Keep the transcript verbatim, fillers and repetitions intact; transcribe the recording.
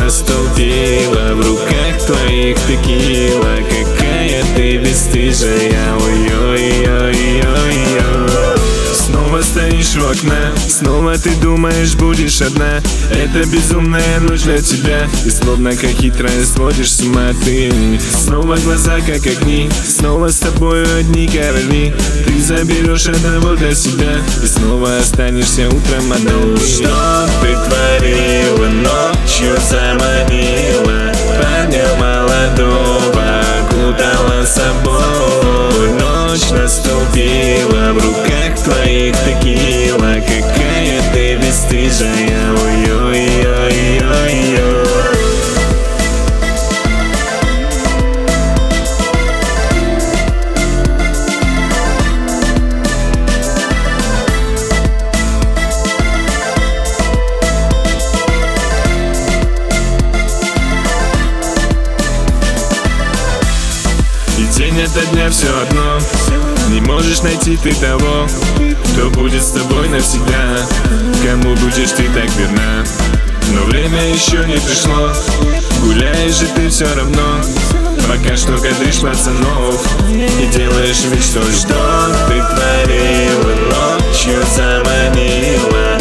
наступила, в руках твоих текила. Какая ты бесстыжая, ой-ой-ой-ой-ой. Снова стоишь у окна, снова ты думаешь, будешь одна. Это безумная ночь для тебя, и словно как хитрая сводишь с ума ты. Снова глаза как огни, снова с тобою одни короли. Ты заберешь одного для себя, и снова останешься утром одной. Что ты творила, ночью заманила парня молодого, окутала собой. Ночь наступила, в руках твоих текила. Какая ты бесстыжая, ой-ой-ой-ой-ой. И день ото дня все одно, не можешь найти ты того, кто будет с тобой навсегда, кому будешь ты так верна. Но время еще не пришло, гуляешь же ты все равно, пока что кадришь пацанов и делаешь вид, что что ты творила, ночью заманила